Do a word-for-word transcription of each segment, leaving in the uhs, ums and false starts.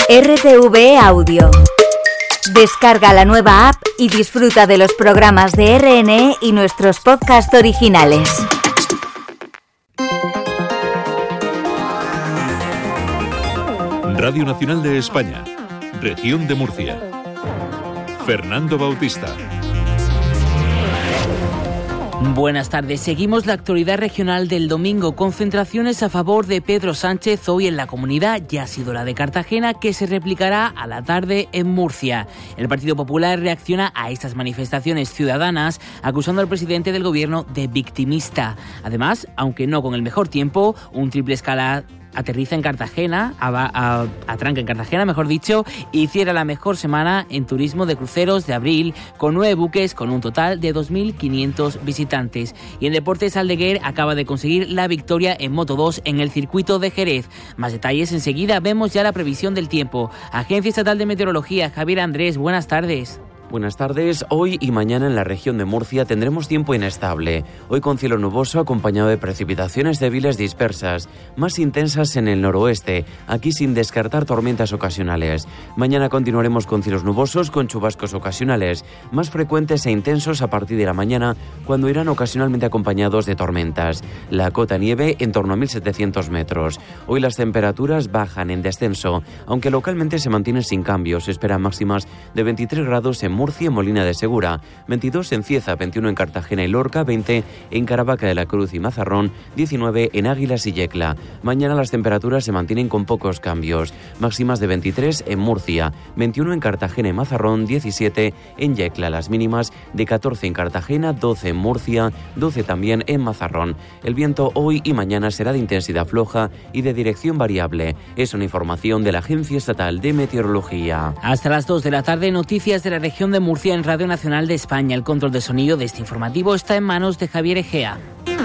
R T V Audio. Descarga la nueva app y disfruta de los programas de R N E y nuestros podcasts originales. Radio Nacional de España, Región de Murcia. Fernando Bautista. Buenas tardes. Seguimos la actualidad regional del domingo. Concentraciones a favor de Pedro Sánchez hoy en la comunidad. Ya ha sido la de Cartagena, que se replicará a la tarde en Murcia. El Partido Popular reacciona a estas manifestaciones ciudadanas, acusando al presidente del gobierno de victimista. Además, aunque no con el mejor tiempo, un triple escala aterriza en Cartagena, a, a, atranca en Cartagena, mejor dicho, y cierra la mejor semana en turismo de cruceros de abril, con nueve buques con un total de dos mil quinientos visitantes. Y en deportes, Aldeguer acaba de conseguir la victoria en Moto dos en el circuito de Jerez. Más detalles enseguida. Vemos ya la previsión del tiempo. Agencia Estatal de Meteorología, Javier Andrés, buenas tardes. Buenas tardes. Hoy y mañana en la región de Murcia tendremos tiempo inestable. Hoy con cielo nuboso acompañado de precipitaciones débiles dispersas, más intensas en el noroeste, aquí sin descartar tormentas ocasionales. Mañana continuaremos con cielos nubosos con chubascos ocasionales, más frecuentes e intensos a partir de la mañana, cuando irán ocasionalmente acompañados de tormentas. La cota nieve en torno a mil setecientos metros. Hoy las temperaturas bajan en descenso, aunque localmente se mantienen sin cambios. Se esperan máximas de veintitrés grados en Murcia y Molina de Segura, veintidós en Cieza, veintiuno en Cartagena y Lorca, veinte en Caravaca de la Cruz y Mazarrón, diecinueve en Águilas y Yecla. Mañana las temperaturas se mantienen con pocos cambios, máximas de veintitrés en Murcia, veintiuno en Cartagena y Mazarrón, diecisiete en Yecla, las mínimas de catorce en Cartagena, doce en Murcia, doce también en Mazarrón. El viento hoy y mañana será de intensidad floja y de dirección variable. Es una información de la Agencia Estatal de Meteorología. Hasta las dos de la tarde, noticias de la región de Murcia en Radio Nacional de España. El control de sonido de este informativo está en manos de Javier Egea.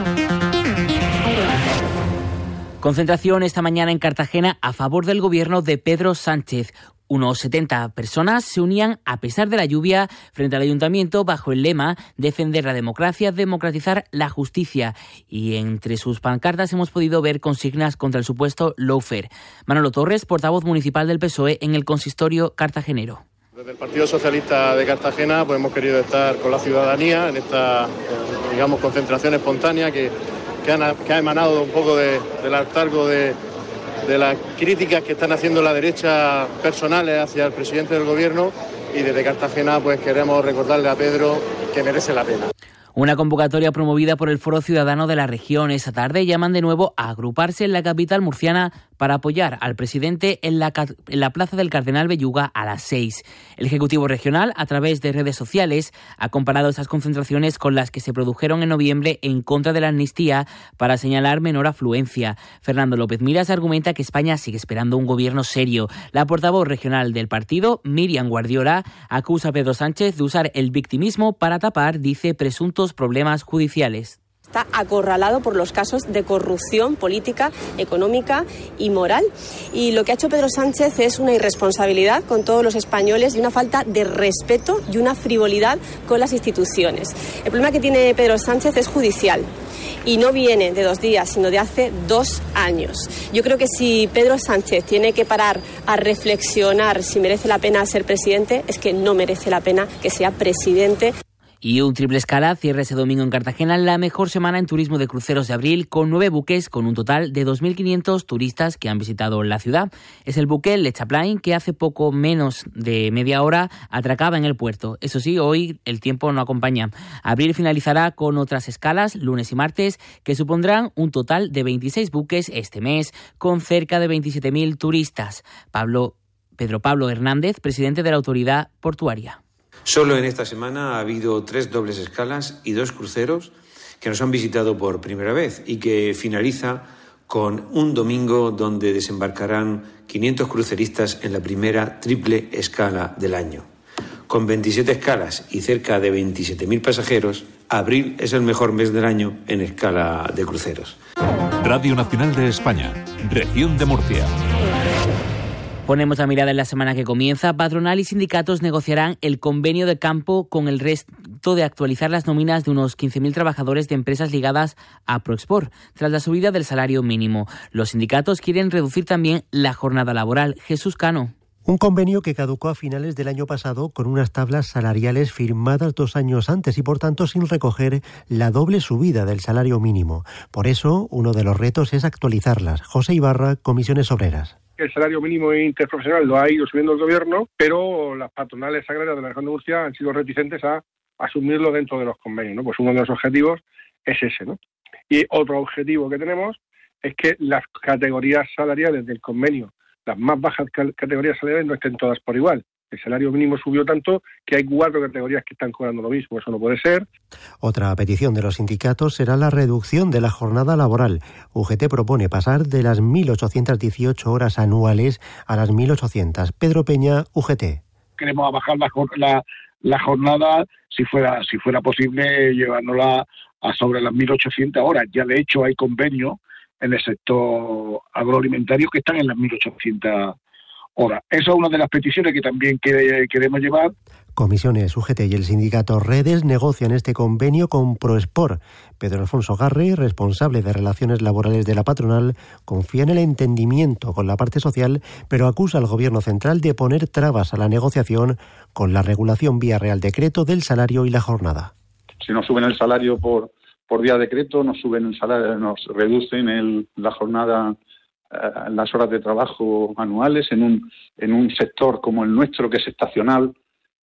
Concentración esta mañana en Cartagena a favor del gobierno de Pedro Sánchez. Unos setenta personas se unían a pesar de la lluvia frente al ayuntamiento bajo el lema defender la democracia, democratizar la justicia. Y entre sus pancartas hemos podido ver consignas contra el supuesto lawfare. Manolo Torres, portavoz municipal del P S O E en el consistorio cartagenero. Desde el Partido Socialista de Cartagena pues hemos querido estar con la ciudadanía en esta, digamos, concentración espontánea que, que, han, que ha emanado un poco de, del hartazgo de, de las críticas que están haciendo la derecha personales hacia el presidente del gobierno, y desde Cartagena pues queremos recordarle a Pedro que merece la pena. Una convocatoria promovida por el Foro Ciudadano de la región. Esta tarde llaman de nuevo a agruparse en la capital murciana para apoyar al presidente en la, en la Plaza del Cardenal Belluga a las seis. El Ejecutivo Regional, a través de redes sociales, ha comparado esas concentraciones con las que se produjeron en noviembre en contra de la amnistía para señalar menor afluencia. Fernando López Miras argumenta que España sigue esperando un gobierno serio. La portavoz regional del partido, Miriam Guardiola, acusa a Pedro Sánchez de usar el victimismo para tapar, dice, presuntos problemas judiciales. Está acorralado por los casos de corrupción política, económica y moral. Y lo que ha hecho Pedro Sánchez es una irresponsabilidad con todos los españoles y una falta de respeto y una frivolidad con las instituciones. El problema que tiene Pedro Sánchez es judicial. Y no viene de dos días, sino de hace dos años. Yo creo que si Pedro Sánchez tiene que parar a reflexionar si merece la pena ser presidente, es que no merece la pena que sea presidente. Y un triple escala cierra ese domingo en Cartagena la mejor semana en turismo de cruceros de abril, con nueve buques con un total de dos mil quinientos turistas que han visitado la ciudad. Es el buque Le Chaplain, que hace poco menos de media hora atracaba en el puerto. Eso sí, hoy el tiempo no acompaña. Abril finalizará con otras escalas, lunes y martes, que supondrán un total de veintiséis buques este mes, con cerca de veintisiete mil turistas. Pablo, Pedro Pablo Hernández, presidente de la Autoridad Portuaria. Solo en esta semana ha habido tres dobles escalas y dos cruceros que nos han visitado por primera vez, y que finaliza con un domingo donde desembarcarán quinientos cruceristas en la primera triple escala del año. Con veintisiete escalas y cerca de veintisiete mil pasajeros, abril es el mejor mes del año en escala de cruceros. Radio Nacional de España, Región de Murcia. Ponemos la mirada en la semana que comienza. Patronal y sindicatos negociarán el convenio de campo con el resto de actualizar las nóminas de unos quince mil trabajadores de empresas ligadas a Proexport, tras la subida del salario mínimo. Los sindicatos quieren reducir también la jornada laboral. Jesús Cano. Un convenio que caducó a finales del año pasado con unas tablas salariales firmadas dos años antes y por tanto sin recoger la doble subida del salario mínimo. Por eso, uno de los retos es actualizarlas. José Ibarra, Comisiones Obreras. El salario mínimo interprofesional lo ha ido subiendo el gobierno, pero las patronales agrarias de la región de Murcia han sido reticentes a asumirlo dentro de los convenios, ¿no? Pues uno de los objetivos es ese, ¿no? Y otro objetivo que tenemos es que las categorías salariales del convenio, las más bajas categorías salariales, no estén todas por igual. El salario mínimo subió tanto que hay cuatro categorías que están cobrando lo mismo. Eso no puede ser. Otra petición de los sindicatos será la reducción de la jornada laboral. U G T propone pasar de las mil ochocientas dieciocho horas anuales a las mil ochocientas. Pedro Peña, U G T. Queremos bajar la, la, la jornada, si fuera, si fuera posible, llevándola a sobre las mil ochocientas horas. Ya de hecho hay convenios en el sector agroalimentario que están en las mil ochocientas horas. Esa es una de las peticiones que también que, queremos llevar. Comisiones, U G T y el sindicato Redes negocian este convenio con Proespor. Pedro Alfonso Garre, responsable de Relaciones Laborales de la patronal, confía en el entendimiento con la parte social, pero acusa al Gobierno central de poner trabas a la negociación con la regulación vía Real Decreto del salario y la jornada. Si nos suben el salario por por vía decreto, nos suben el salario, nos reducen el, la jornada, eh, las horas de trabajo anuales en un en un sector como el nuestro, que es estacional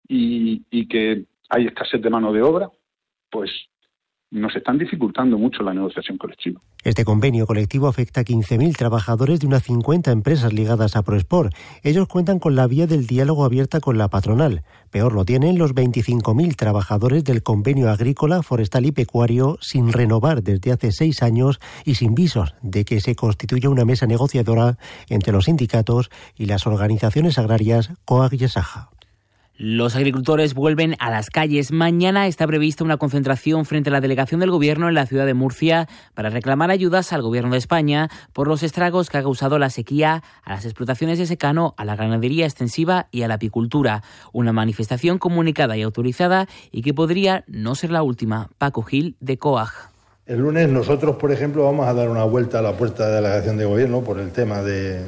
y, y que hay escasez de mano de obra, pues nos están dificultando mucho la negociación colectiva. Este convenio colectivo afecta a quince mil trabajadores de unas cincuenta empresas ligadas a Proespor. Ellos cuentan con la vía del diálogo abierta con la patronal. Peor lo tienen los veinticinco mil trabajadores del convenio agrícola, forestal y pecuario sin renovar desde hace seis años y sin visos de que se constituya una mesa negociadora entre los sindicatos y las organizaciones agrarias COAG y ESAJA. Los agricultores vuelven a las calles. Mañana está prevista una concentración frente a la delegación del Gobierno en la ciudad de Murcia para reclamar ayudas al Gobierno de España por los estragos que ha causado la sequía a las explotaciones de secano, a la ganadería extensiva y a la apicultura. Una manifestación comunicada y autorizada y que podría no ser la última. Paco Gil, de COAG. El lunes nosotros, por ejemplo, vamos a dar una vuelta a la puerta de la delegación de Gobierno por el tema de,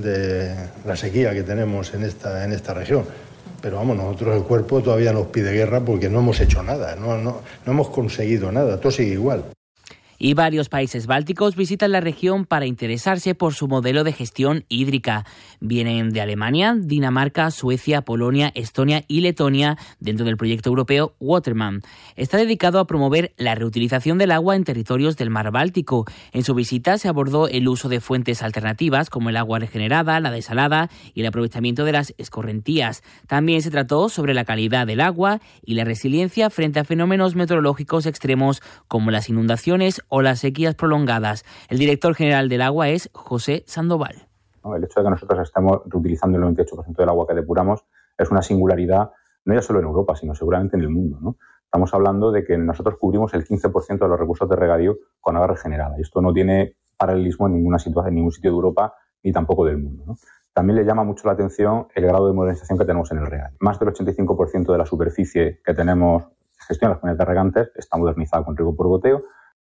de la sequía que tenemos en esta, en esta región. Pero vamos, nosotros el cuerpo todavía nos pide guerra porque no hemos hecho nada, no, no, no hemos conseguido nada, todo sigue igual. Y varios países bálticos visitan la región para interesarse por su modelo de gestión hídrica. Vienen de Alemania, Dinamarca, Suecia, Polonia, Estonia y Letonia dentro del proyecto europeo Waterman. Está dedicado a promover la reutilización del agua en territorios del mar Báltico. En su visita se abordó el uso de fuentes alternativas como el agua regenerada, la desalada y el aprovechamiento de las escorrentías. También se trató sobre la calidad del agua y la resiliencia frente a fenómenos meteorológicos extremos como las inundaciones o las sequías prolongadas. El director general del agua es José Sandoval. El hecho de que nosotros estemos reutilizando el noventa y ocho por ciento del agua que depuramos es una singularidad, no ya solo en Europa, sino seguramente en el mundo, ¿no? Estamos hablando de que nosotros cubrimos el quince por ciento de los recursos de regadío con agua regenerada. Y esto no tiene paralelismo en ninguna situación, en ningún sitio de Europa ni tampoco del mundo, ¿no? También le llama mucho la atención el grado de modernización que tenemos en el regadío. Más del ochenta y cinco por ciento de la superficie que tenemos gestión en las comunidades de regantes está modernizada con riego por goteo.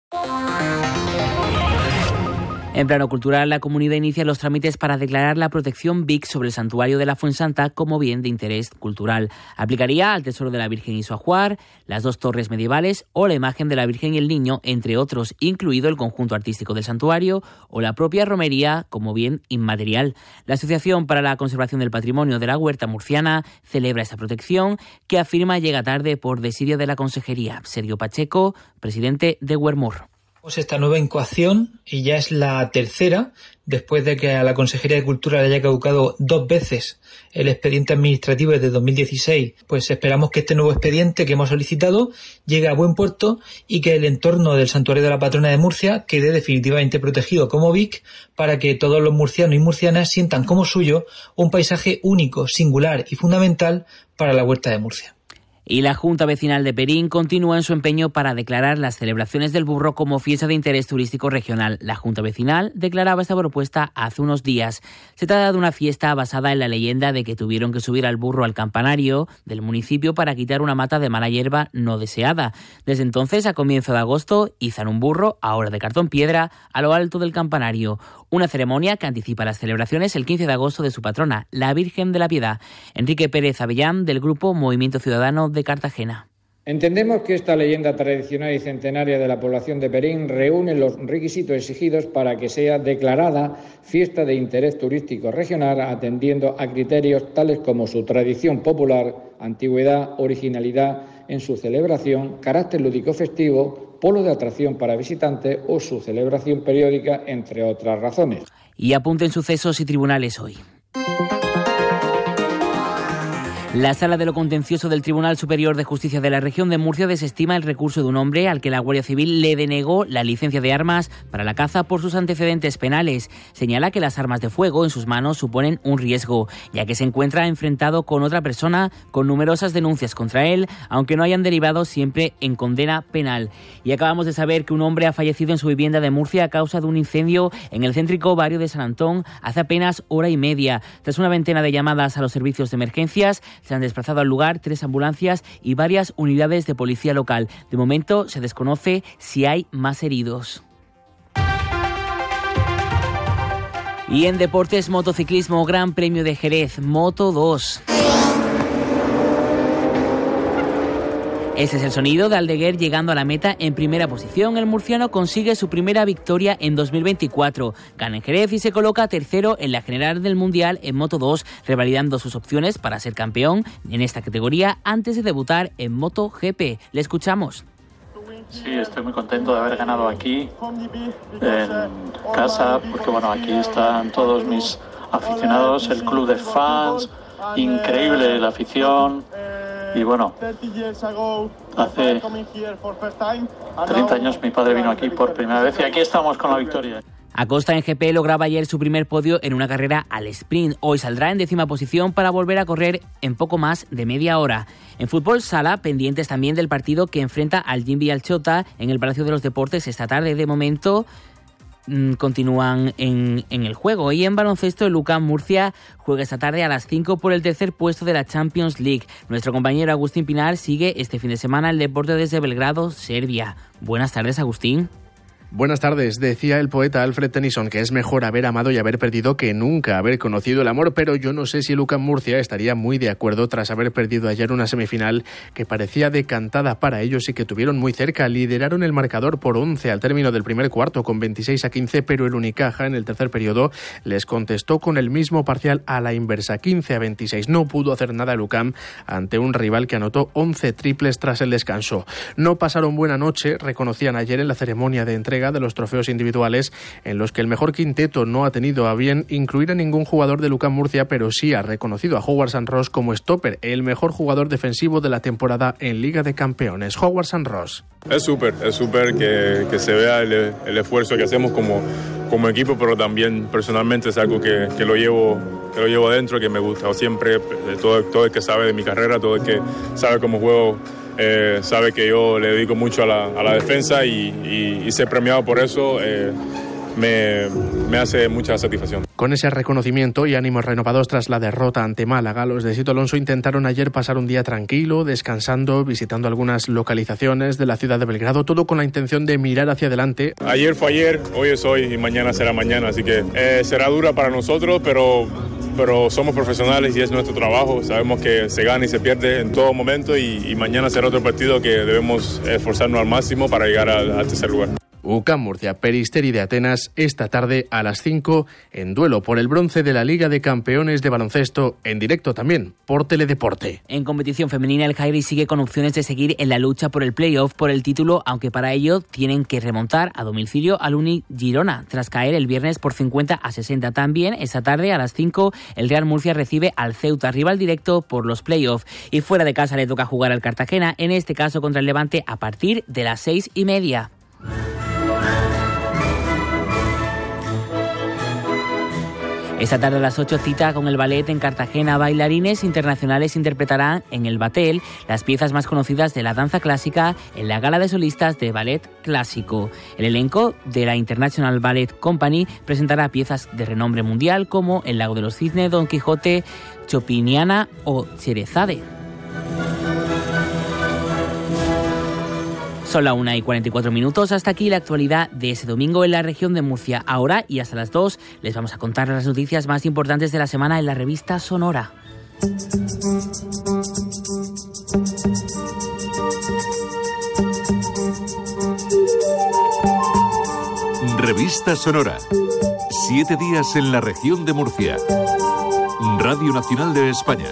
En plano cultural, la comunidad inicia los trámites para declarar la protección B I C sobre el santuario de la Fuensanta como bien de interés cultural. Aplicaría al Tesoro de la Virgen y su ajuar, las dos torres medievales o la imagen de la Virgen y el Niño, entre otros, incluido el conjunto artístico del santuario o la propia romería como bien inmaterial. La Asociación para la Conservación del Patrimonio de la Huerta Murciana celebra esta protección, que afirma llega tarde por desidia de la Consejería. Sergio Pacheco, presidente de Huermur. Esta nueva incoación, y ya es la tercera, después de que a la Consejería de Cultura le haya caducado dos veces el expediente administrativo desde dos mil dieciséis, pues esperamos que este nuevo expediente que hemos solicitado llegue a buen puerto y que el entorno del Santuario de la Patrona de Murcia quede definitivamente protegido como B I C para que todos los murcianos y murcianas sientan como suyo un paisaje único, singular y fundamental para la Huerta de Murcia. Y la Junta Vecinal de Perín continúa en su empeño para declarar las celebraciones del burro como fiesta de interés turístico regional. La Junta Vecinal declaraba esta propuesta hace unos días. Se trata de una fiesta basada en la leyenda de que tuvieron que subir al burro al campanario del municipio para quitar una mata de mala hierba no deseada. Desde entonces, a comienzo de agosto, izan un burro, ahora de cartón piedra, a lo alto del campanario. Una ceremonia que anticipa las celebraciones el quince de agosto de su patrona, la Virgen de la Piedad. Enrique Pérez Avellán, del grupo Movimiento Ciudadano de Cartagena. Entendemos que esta leyenda tradicional y centenaria de la población de Perín reúne los requisitos exigidos para que sea declarada fiesta de interés turístico regional, atendiendo a criterios tales como su tradición popular, antigüedad, originalidad en su celebración, carácter lúdico festivo, polo de atracción para visitantes o su celebración periódica, entre otras razones. Y apunten sucesos y tribunales hoy. La Sala de lo Contencioso del Tribunal Superior de Justicia de la Región de Murcia desestima el recurso de un hombre al que la Guardia Civil le denegó la licencia de armas para la caza por sus antecedentes penales. Señala que las armas de fuego en sus manos suponen un riesgo, ya que se encuentra enfrentado con otra persona con numerosas denuncias contra él, aunque no hayan derivado siempre en condena penal. Y acabamos de saber que un hombre ha fallecido en su vivienda de Murcia a causa de un incendio en el céntrico barrio de San Antón hace apenas hora y media. Tras una veintena de llamadas a los servicios de emergencias, se han desplazado al lugar tres ambulancias y varias unidades de policía local. De momento se desconoce si hay más heridos. Y en deportes, motociclismo, Gran Premio de Jerez, Moto dos. Ese es el sonido de Aldeguer llegando a la meta en primera posición. El murciano consigue su primera victoria en dos mil veinticuatro. Gana en Jerez y se coloca tercero en la general del Mundial en Moto dos, revalidando sus opciones para ser campeón en esta categoría antes de debutar en MotoGP. Le escuchamos. Sí, estoy muy contento de haber ganado aquí en casa, porque bueno, aquí están todos mis aficionados, el club de fans, increíble la afición. Y bueno, hace treinta años mi padre vino aquí por primera vez y aquí estamos con la victoria. Acosta en G P lograba ayer su primer podio en una carrera al sprint. Hoy saldrá en décima posición para volver a correr en poco más de media hora. En fútbol sala, pendientes también del partido que enfrenta al Jimbi Alchota en el Palacio de los Deportes esta tarde. De momento continúan en, en el juego. Y en baloncesto, el UCAM Murcia juega esta tarde a las cinco por el tercer puesto de la Champions League. Nuestro compañero Agustín Pinar sigue este fin de semana el deporte desde Belgrado, Serbia. Buenas tardes, Agustín. Buenas tardes. Decía el poeta Alfred Tennyson que es mejor haber amado y haber perdido que nunca haber conocido el amor, pero yo no sé si el UCAM Murcia estaría muy de acuerdo tras haber perdido ayer una semifinal que parecía decantada para ellos y que tuvieron muy cerca. Lideraron el marcador por once al término del primer cuarto con veintiséis a quince, pero el Unicaja en el tercer periodo les contestó con el mismo parcial a la inversa, quince a veintiséis. No pudo hacer nada el UCAM ante un rival que anotó once triples tras el descanso. No pasaron buena noche, reconocían ayer en la ceremonia de entrega de los trofeos individuales, en los que el mejor quinteto no ha tenido a bien incluir a ningún jugador de UCAM Murcia, pero sí ha reconocido a Howard San Ross como stopper, el mejor jugador defensivo de la temporada en Liga de Campeones. Howard San Ross. Es súper, es súper que, que se vea el, el esfuerzo que hacemos como, como equipo, pero también personalmente es algo que, que lo llevo que lo llevo adentro, que me gusta siempre. Todo, todo el que sabe de mi carrera, todo el que sabe cómo juego, Eh, sabe que yo le dedico mucho a la, a la defensa y, y, y ser premiado por eso eh, me, me hace mucha satisfacción. Con ese reconocimiento y ánimos renovados tras la derrota ante Málaga, los de Sito Alonso intentaron ayer pasar un día tranquilo, descansando, visitando algunas localizaciones de la ciudad de Belgrado, todo con la intención de mirar hacia adelante. Ayer fue ayer, hoy es hoy y mañana será mañana, así que eh, será dura para nosotros, pero... pero somos profesionales y es nuestro trabajo. Sabemos que se gana y se pierde en todo momento y, y mañana será otro partido que debemos esforzarnos al máximo para llegar al, al tercer lugar. UCAM Murcia, Peristeri de Atenas, esta tarde a las cinco en duelo por el bronce de la Liga de Campeones de Baloncesto, en directo también por Teledeporte. En competición femenina, el Jairi sigue con opciones de seguir en la lucha por el playoff por el título, aunque para ello tienen que remontar a domicilio al Uni Girona, tras caer el viernes por cincuenta a sesenta. También esta tarde a las cinco el Real Murcia recibe al Ceuta, rival directo por los playoffs, y fuera de casa le toca jugar al Cartagena, en este caso contra el Levante a partir de las seis y media. Esta tarde a las ocho cita con el ballet en Cartagena. Bailarines internacionales interpretarán en el Batel las piezas más conocidas de la danza clásica en la gala de solistas de ballet clásico. El elenco de la International Ballet Company presentará piezas de renombre mundial como El lago de los cisnes, Don Quijote, Chopiniana o Sherezade. Son la una y cuarenta y cuatro minutos. Hasta aquí la actualidad de ese domingo en la región de Murcia. Ahora y hasta las dos les vamos a contar las noticias más importantes de la semana en la revista Sonora. Revista Sonora. Siete días en la región de Murcia. Radio Nacional de España.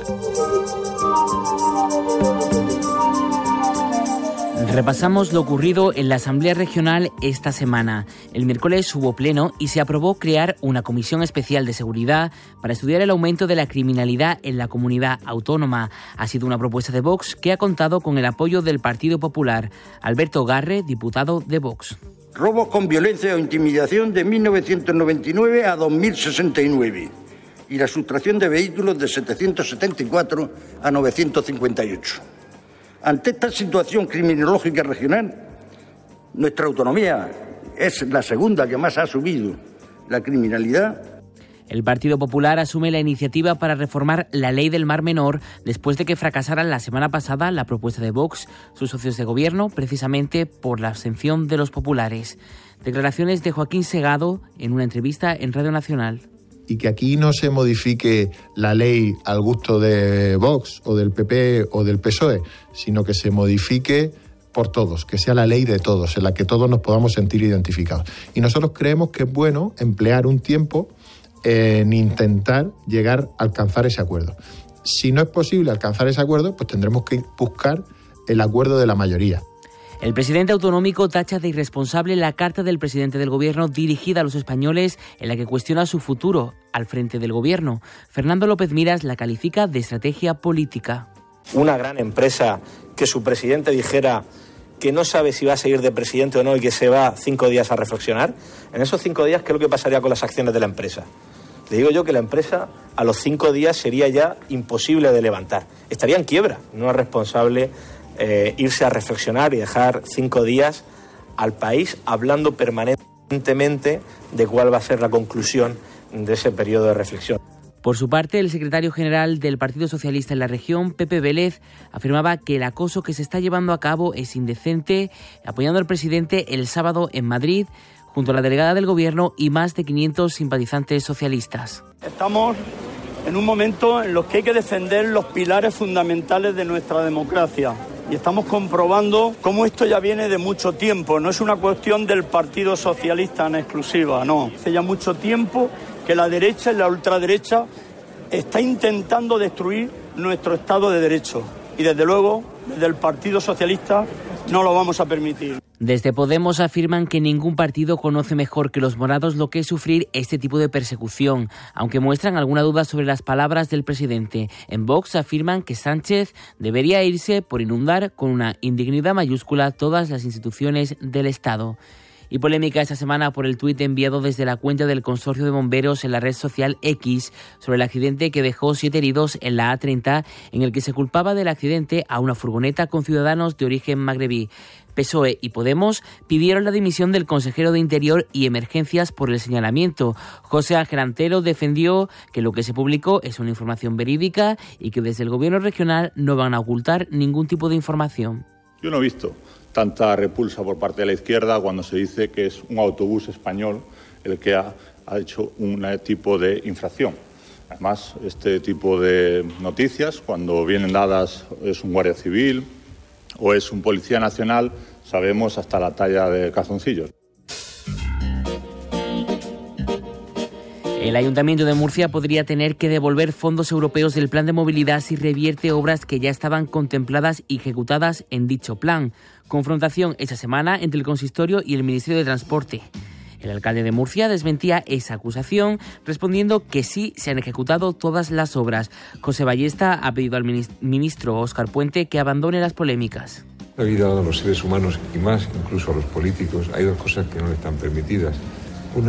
Repasamos lo ocurrido en la Asamblea Regional esta semana. El miércoles hubo pleno y se aprobó crear una comisión especial de seguridad para estudiar el aumento de la criminalidad en la comunidad autónoma. Ha sido una propuesta de Vox que ha contado con el apoyo del Partido Popular. Alberto Garre, diputado de Vox. Robos con violencia o intimidación de mil novecientos noventa y nueve a dos mil sesenta y nueve y la sustracción de vehículos de setecientos setenta y cuatro a novecientos cincuenta y ocho. Ante esta situación criminológica regional, nuestra autonomía es la segunda que más ha subido la criminalidad. El Partido Popular asume la iniciativa para reformar la ley del Mar Menor después de que fracasara la semana pasada la propuesta de Vox, sus socios de gobierno, precisamente por la abstención de los populares. Declaraciones de Joaquín Segado en una entrevista en Radio Nacional. Y que aquí no se modifique la ley al gusto de Vox o del P P o del P S O E, sino que se modifique por todos, que sea la ley de todos, en la que todos nos podamos sentir identificados. Y nosotros creemos que es bueno emplear un tiempo en intentar llegar a alcanzar ese acuerdo. Si no es posible alcanzar ese acuerdo, pues tendremos que buscar el acuerdo de la mayoría. El presidente autonómico tacha de irresponsable la carta del presidente del gobierno dirigida a los españoles en la que cuestiona su futuro al frente del gobierno. Fernando López Miras la califica de estrategia política. Una gran empresa que su presidente dijera que no sabe si va a seguir de presidente o no y que se va cinco días a reflexionar. En esos cinco días, ¿qué es lo que pasaría con las acciones de la empresa? Le digo yo que la empresa a los cinco días sería ya imposible de levantar. Estaría en quiebra. No es responsable Eh, irse a reflexionar y dejar cinco días al país hablando permanentemente de cuál va a ser la conclusión de ese periodo de reflexión. Por su parte, el secretario general del Partido Socialista en la región, Pepe Vélez, afirmaba que el acoso que se está llevando a cabo es indecente, apoyando al presidente el sábado en Madrid, junto a la delegada del gobierno y más de quinientos simpatizantes socialistas. Estamos en un momento en el que hay que defender los pilares fundamentales de nuestra democracia. Y estamos comprobando cómo esto ya viene de mucho tiempo. No es una cuestión del Partido Socialista en exclusiva, no. Hace ya mucho tiempo que la derecha y la ultraderecha está intentando destruir nuestro Estado de Derecho. Y desde luego, desde el Partido Socialista, no lo vamos a permitir. Desde Podemos afirman que ningún partido conoce mejor que los morados lo que es sufrir este tipo de persecución, aunque muestran alguna duda sobre las palabras del presidente. En Vox afirman que Sánchez debería irse por inundar con una indignidad mayúscula todas las instituciones del Estado. Y polémica esta semana por el tuit enviado desde la cuenta del Consorcio de Bomberos en la red social X sobre el accidente que dejó siete heridos en la A treinta, en el que se culpaba del accidente a una furgoneta con ciudadanos de origen magrebí. P S O E y Podemos pidieron la dimisión del consejero de Interior y Emergencias por el señalamiento. José Ángel Antero defendió que lo que se publicó es una información verídica y que desde el gobierno regional no van a ocultar ningún tipo de información. Yo no he visto tanta repulsa por parte de la izquierda cuando se dice que es un autobús español el que ha, ha hecho un tipo de infracción. Además, este tipo de noticias, cuando vienen dadas es un guardia civil o es un policía nacional, sabemos hasta la talla de calzoncillos. El Ayuntamiento de Murcia podría tener que devolver fondos europeos del plan de movilidad si revierte obras que ya estaban contempladas y ejecutadas en dicho plan. Confrontación esta semana entre el Consistorio y el Ministerio de Transporte. El alcalde de Murcia desmentía esa acusación, respondiendo que sí se han ejecutado todas las obras. José Ballesta ha pedido al ministro Óscar Puente que abandone las polémicas. La vida a los seres humanos y más incluso a los políticos hay dos cosas que no le están permitidas. Una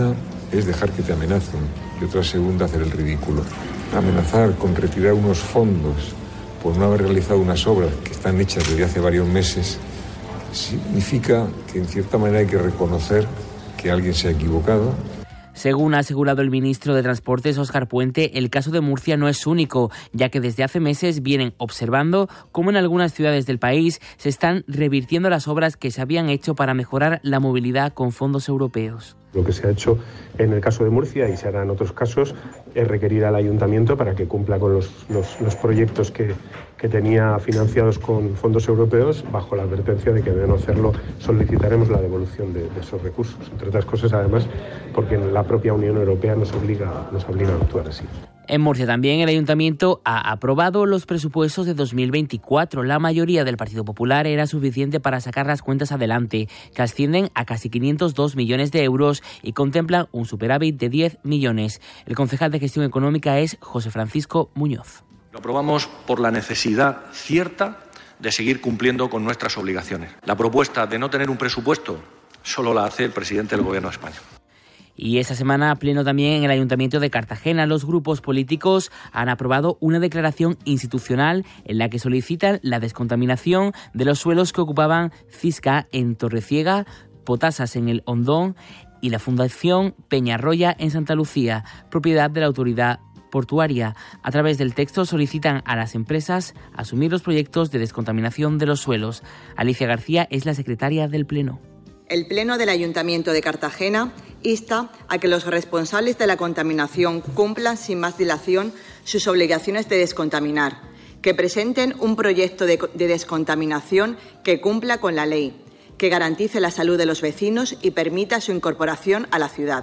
es dejar que te amenacen y otra segunda hacer el ridículo. Amenazar con retirar unos fondos por no haber realizado unas obras que están hechas desde hace varios meses significa que en cierta manera hay que reconocer que alguien se ha equivocado. Según ha asegurado el ministro de Transportes, Óscar Puente, el caso de Murcia no es único, ya que desde hace meses vienen observando cómo en algunas ciudades del país se están revirtiendo las obras que se habían hecho para mejorar la movilidad con fondos europeos. Lo que se ha hecho en el caso de Murcia y se hará en otros casos es requerir al ayuntamiento para que cumpla con los, los, los proyectos que, que tenía financiados con fondos europeos, bajo la advertencia de que de no hacerlo solicitaremos la devolución de, de esos recursos. Entre otras cosas, además, porque la propia Unión Europea nos obliga, nos obliga a actuar así. En Murcia también el Ayuntamiento ha aprobado los presupuestos de dos mil veinticuatro. La mayoría del Partido Popular era suficiente para sacar las cuentas adelante, que ascienden a casi quinientos dos millones de euros y contemplan un superávit de diez millones. El concejal de Gestión Económica es José Francisco Muñoz. Lo aprobamos por la necesidad cierta de seguir cumpliendo con nuestras obligaciones. La propuesta de no tener un presupuesto solo la hace el presidente del Gobierno de España. Y esta semana, a pleno también en el Ayuntamiento de Cartagena, los grupos políticos han aprobado una declaración institucional en la que solicitan la descontaminación de los suelos que ocupaban Cisca en Torreciega, Potasas en el Hondón y la Fundación Peñarroya en Santa Lucía, propiedad de la autoridad portuaria. A través del texto solicitan a las empresas asumir los proyectos de descontaminación de los suelos. Alicia García es la secretaria del Pleno. El Pleno del Ayuntamiento de Cartagena insta a que los responsables de la contaminación cumplan sin más dilación sus obligaciones de descontaminar, que presenten un proyecto de, de descontaminación que cumpla con la ley, que garantice la salud de los vecinos y permita su incorporación a la ciudad.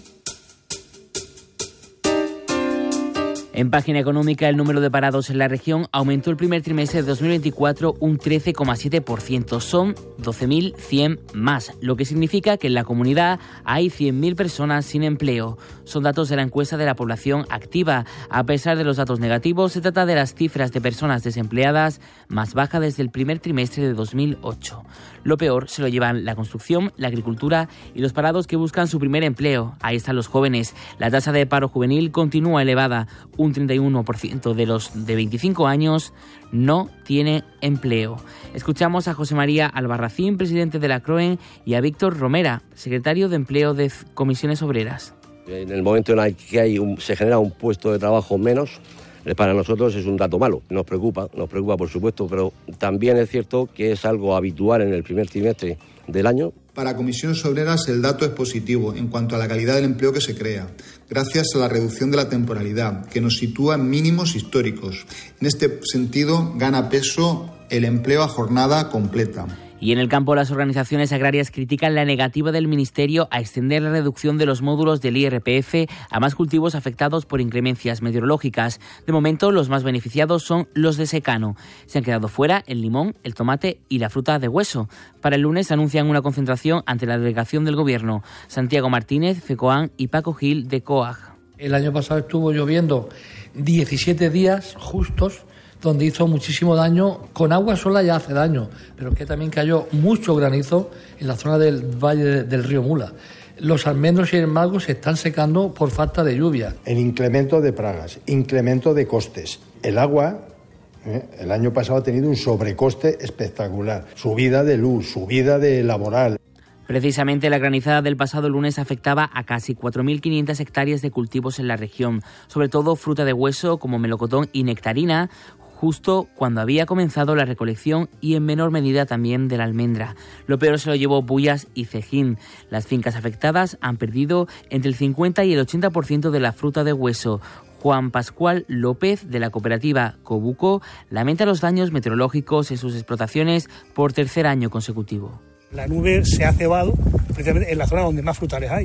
En página económica, el número de parados en la región aumentó el primer trimestre de dos mil veinticuatro un trece coma siete por ciento. Son doce mil cien más, lo que significa que en la comunidad hay cien mil personas sin empleo. Son datos de la encuesta de la población activa. A pesar de los datos negativos, se trata de las cifras de personas desempleadas más baja desde el primer trimestre de dos mil ocho. Lo peor se lo llevan la construcción, la agricultura y los parados que buscan su primer empleo. Ahí están los jóvenes. La tasa de paro juvenil continúa elevada. Un treinta y uno por ciento de los de veinticinco años no tiene empleo. Escuchamos a José María Albarracín, presidente de la CROEN, y a Víctor Romera, secretario de Empleo de Comisiones Obreras. En el momento en el que hay un, se genera un puesto de trabajo menos, para nosotros es un dato malo. Nos preocupa, nos preocupa por supuesto, pero también es cierto que es algo habitual en el primer trimestre del año. Para Comisiones Obreras el dato es positivo en cuanto a la calidad del empleo que se crea, gracias a la reducción de la temporalidad, que nos sitúa en mínimos históricos. En este sentido, gana peso el empleo a jornada completa. Y en el campo, las organizaciones agrarias critican la negativa del Ministerio a extender la reducción de los módulos del I R P F a más cultivos afectados por inclemencias meteorológicas. De momento, los más beneficiados son los de secano. Se han quedado fuera el limón, el tomate y la fruta de hueso. Para el lunes anuncian una concentración ante la delegación del Gobierno. Santiago Martínez, FECOAN y Paco Gil, de COAG. El año pasado estuvo lloviendo diecisiete días justos, donde hizo muchísimo daño. Con agua sola ya hace daño, pero es que también cayó mucho granizo en la zona del valle del río Mula. Los almendros, sin embargo, se están secando por falta de lluvia. El incremento de pragas, incremento de costes. El agua, ¿eh? el año pasado ha tenido un sobrecoste espectacular. Subida de luz, subida de laboral. Precisamente la granizada del pasado lunes afectaba a casi cuatro mil quinientas hectáreas de cultivos en la región, sobre todo fruta de hueso como melocotón y nectarina, justo cuando había comenzado la recolección y en menor medida también de la almendra. Lo peor se lo llevó Bullas y Cejín. Las fincas afectadas han perdido entre el cincuenta y el ochenta por ciento de la fruta de hueso. Juan Pascual López, de la cooperativa Cobuco, lamenta los daños meteorológicos en sus explotaciones por tercer año consecutivo. La nube se ha cebado precisamente en la zona donde más frutales hay,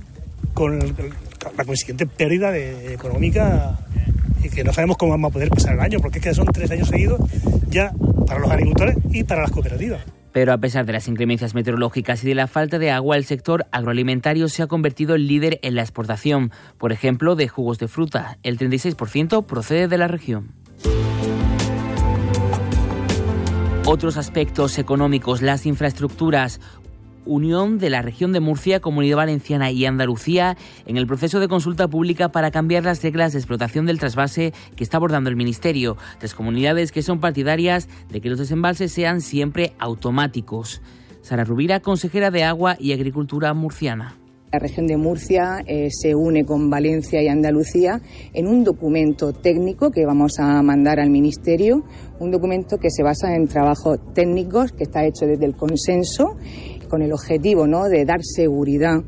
con el, la consiguiente pérdida de, económica, y que no sabemos cómo vamos a poder pasar el año, porque es que son tres años seguidos ya para los agricultores y para las cooperativas. Pero a pesar de las inclemencias meteorológicas y de la falta de agua, el sector agroalimentario se ha convertido en líder en la exportación. Por ejemplo, de jugos de fruta, el treinta y seis por ciento procede de la región. Otros aspectos económicos, las infraestructuras. unión de la región de Murcia, Comunidad Valenciana y Andalucía en el proceso de consulta pública para cambiar las reglas de explotación del trasvase que está abordando el Ministerio. Tres comunidades que son partidarias de que los desembalses sean siempre automáticos. Sara Rubira, consejera de Agua y Agricultura murciana. La región de Murcia eh, se une con Valencia y Andalucía en un documento técnico que vamos a mandar al Ministerio, un documento que se basa en trabajos técnicos, que está hecho desde el consenso, con el objetivo, ¿no?, de dar seguridad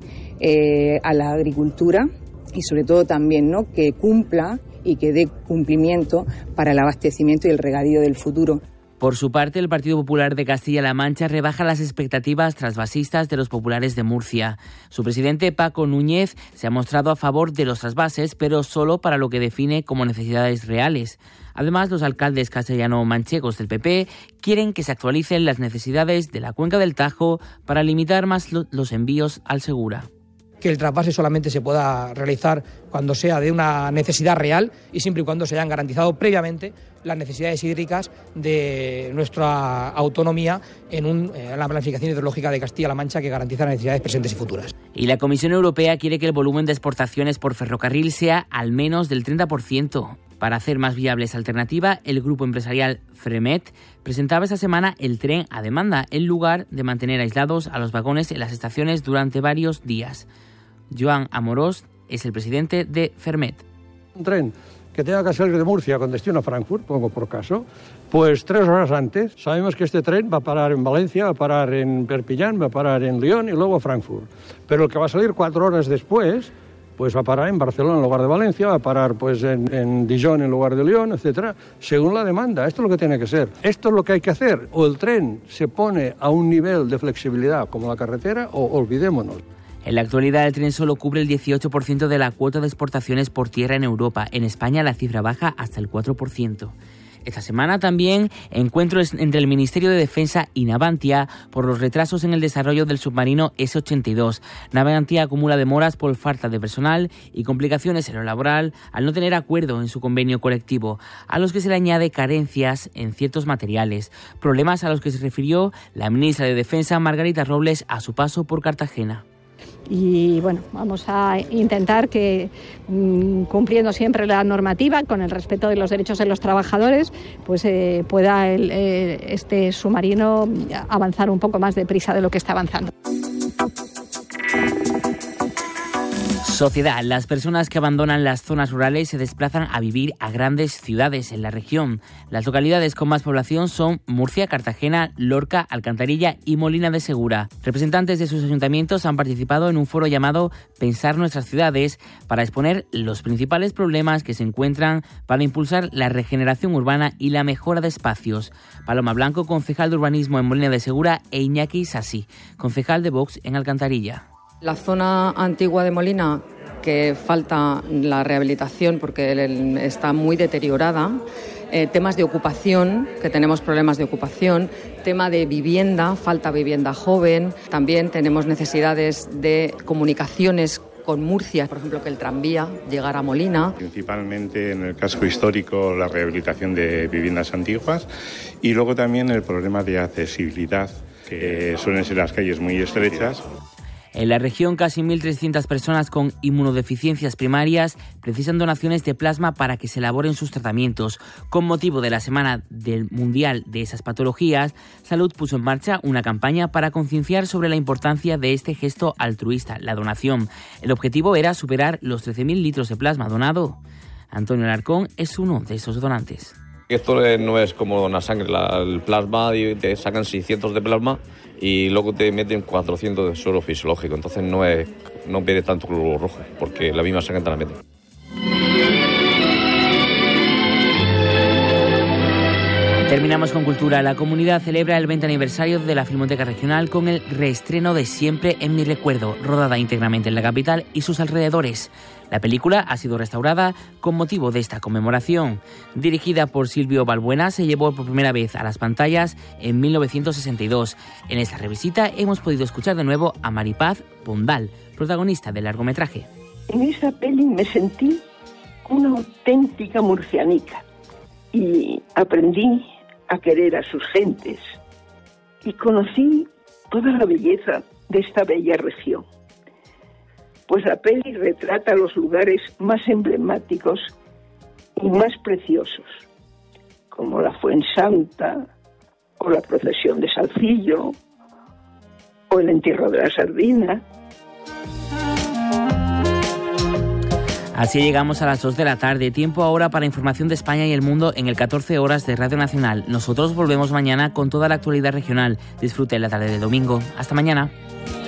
eh, a la agricultura y sobre todo también, ¿no?, que cumpla y que dé cumplimiento para el abastecimiento y el regadío del futuro. Por su parte, el Partido Popular de Castilla-La Mancha rebaja las expectativas trasvasistas de los populares de Murcia. Su presidente, Paco Núñez, se ha mostrado a favor de los trasvases, pero solo para lo que define como necesidades reales. Además, los alcaldes castellano-manchegos del P P quieren que se actualicen las necesidades de la cuenca del Tajo para limitar más lo- los envíos al Segura. Que el trasvase solamente se pueda realizar cuando sea de una necesidad real y siempre y cuando se hayan garantizado previamente las necesidades hídricas de nuestra autonomía en, un, en la planificación hidrológica de Castilla-La Mancha, que garantiza las necesidades presentes y futuras. Y la Comisión Europea quiere que el volumen de exportaciones por ferrocarril sea al menos del treinta por ciento. Para hacer más viable esa alternativa, el grupo empresarial Fremet presentaba esta semana el tren a demanda, en lugar de mantener aislados a los vagones en las estaciones durante varios días. Joan Amorós es el presidente de Fermet. Un tren que tenga que salir de Murcia con destino a Frankfurt, pongo por caso, pues tres horas antes sabemos que este tren va a parar en Valencia, va a parar en Perpiñán, va a parar en Lyon y luego a Frankfurt. Pero el que va a salir cuatro horas después, pues va a parar en Barcelona en lugar de Valencia, va a parar pues en, en Dijon en lugar de Lyon, etcétera, según la demanda. Esto es lo que tiene que ser. Esto es lo que hay que hacer. O el tren se pone a un nivel de flexibilidad como la carretera, o olvidémonos. En la actualidad, el tren solo cubre el dieciocho por ciento de la cuota de exportaciones por tierra en Europa. En España, la cifra baja hasta el cuatro por ciento. Esta semana también encuentros entre el Ministerio de Defensa y Navantia por los retrasos en el desarrollo del submarino ese ochenta y dos. Navantia acumula demoras por falta de personal y complicaciones en lo laboral al no tener acuerdo en su convenio colectivo, a los que se le añade carencias en ciertos materiales, problemas a los que se refirió la ministra de Defensa Margarita Robles a su paso por Cartagena. Y bueno, vamos a intentar que, cumpliendo siempre la normativa, con el respeto de los derechos de los trabajadores, pues eh, pueda el, eh, este submarino avanzar un poco más deprisa de lo que está avanzando. Sociedad. Las personas que abandonan las zonas rurales se desplazan a vivir a grandes ciudades en la región. Las localidades con más población son Murcia, Cartagena, Lorca, Alcantarilla y Molina de Segura. Representantes de sus ayuntamientos han participado en un foro llamado Pensar nuestras ciudades para exponer los principales problemas que se encuentran para impulsar la regeneración urbana y la mejora de espacios. Paloma Blanco, concejal de urbanismo en Molina de Segura, e Iñaki Sassi, concejal de Vox en Alcantarilla. La zona antigua de Molina, que falta la rehabilitación porque está muy deteriorada. Eh, temas de ocupación, que tenemos problemas de ocupación. Tema de vivienda, falta vivienda joven. También tenemos necesidades de comunicaciones con Murcia, por ejemplo, que el tranvía llegara a Molina. Principalmente en el casco histórico, la rehabilitación de viviendas antiguas y luego también el problema de accesibilidad, que suelen ser las calles muy estrechas. En la región, casi mil trescientas personas con inmunodeficiencias primarias precisan donaciones de plasma para que se elaboren sus tratamientos. Con motivo de la Semana del Mundial de esas patologías, Salud puso en marcha una campaña para concienciar sobre la importancia de este gesto altruista, la donación. El objetivo era superar los trece mil litros de plasma donado. Antonio Alarcón es uno de esos donantes. Esto no es como donar sangre, la, el plasma, te sacan seiscientos de plasma y luego te meten cuatrocientos de suero fisiológico, entonces no es no pide tanto glóbulo rojo, porque la misma sangre te la meten. Terminamos con cultura. La comunidad celebra el veinte aniversario de la Filmoteca Regional con el reestreno de Siempre en mi recuerdo, rodada íntegramente en la capital y sus alrededores. La película ha sido restaurada con motivo de esta conmemoración. Dirigida por Silvio Balbuena, se llevó por primera vez a las pantallas en mil novecientos sesenta y dos. En esta revisita hemos podido escuchar de nuevo a Maripaz Pondal, protagonista del largometraje. En esa peli me sentí una auténtica murcianica y aprendí a querer a sus gentes y conocí toda la belleza de esta bella región. Pues la peli retrata los lugares más emblemáticos y más preciosos, como la Fuensanta, o la procesión de Salcillo, o el entierro de la sardina. Así llegamos a las dos de la tarde. Tiempo ahora para información de España y el mundo en el catorce horas de Radio Nacional. Nosotros volvemos mañana con toda la actualidad regional. Disfrute la tarde de domingo. Hasta mañana.